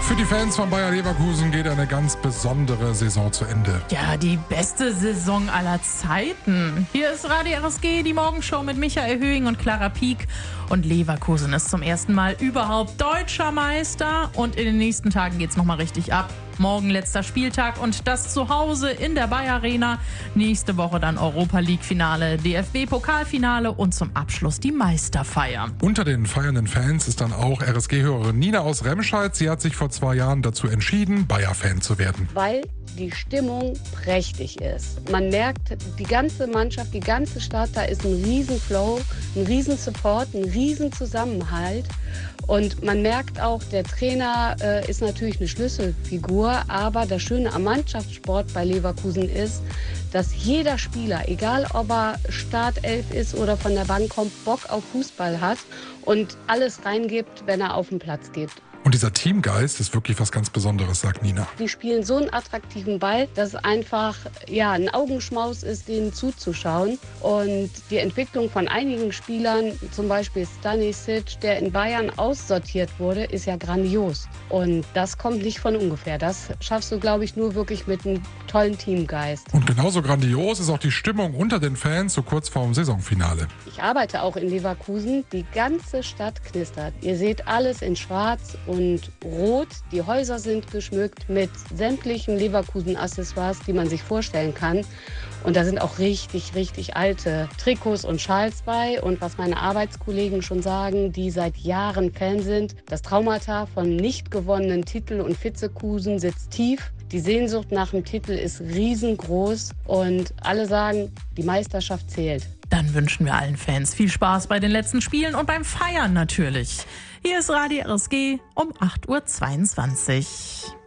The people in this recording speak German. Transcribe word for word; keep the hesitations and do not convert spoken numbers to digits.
Für die Fans von Bayer Leverkusen geht eine ganz besondere Saison zu Ende. Ja, die beste Saison aller Zeiten. Hier ist Radio R S G, die Morgenshow mit Michael Höhing und Clara Pieck. Und Leverkusen ist zum ersten Mal überhaupt deutscher Meister. Und in den nächsten Tagen geht's nochmal richtig ab. Morgen letzter Spieltag und das zu Hause in der Bayer Arena. Nächste Woche dann Europa-League-Finale, D F B-Pokalfinale und zum Abschluss die Meisterfeier. Unter den feiernden Fans ist dann auch R S G-Hörerin Nina aus Remscheid. Sie hat sich vor zwei Jahren dazu entschieden, Bayer-Fan zu werden. Weil die Stimmung prächtig ist. Man merkt, die ganze Mannschaft, die ganze Stadt, da ist ein Riesenflow, ein Riesensupport, ein Riesenzusammenhalt. Und man merkt auch, der Trainer äh, ist natürlich eine Schlüsselfigur, aber das Schöne am Mannschaftssport bei Leverkusen ist, dass jeder Spieler, egal ob er Startelf ist oder von der Bank kommt, Bock auf Fußball hat und alles reingibt, wenn er auf den Platz geht. Und dieser Teamgeist ist wirklich was ganz Besonderes, sagt Nina. Die spielen so einen attraktiven Ball, dass es einfach ja, ein Augenschmaus ist, denen zuzuschauen. Und die Entwicklung von einigen Spielern, zum Beispiel Stanisic, der in Bayern aussortiert wurde, ist ja grandios. Und das kommt nicht von ungefähr. Das schaffst du, glaube ich, nur wirklich mit einem tollen Teamgeist. Und genauso grandios ist auch die Stimmung unter den Fans so kurz vor dem Saisonfinale. Ich arbeite auch in Leverkusen. Die ganze Stadt knistert. Ihr seht alles in schwarz und rot. Die Häuser sind geschmückt mit sämtlichen Leverkusen-Accessoires, die man sich vorstellen kann. Und da sind auch richtig, richtig alte Trikots und Schals bei. Und was meine Arbeitskollegen schon sagen, die seit Jahren Fan sind, das Traumata von nicht gewonnenen Titel und Vizekusen sitzt tief. Die Sehnsucht nach dem Titel ist riesengroß und alle sagen, die Meisterschaft zählt. Dann wünschen wir allen Fans viel Spaß bei den letzten Spielen und beim Feiern natürlich. Hier ist Radio R S G um acht Uhr zweiundzwanzig.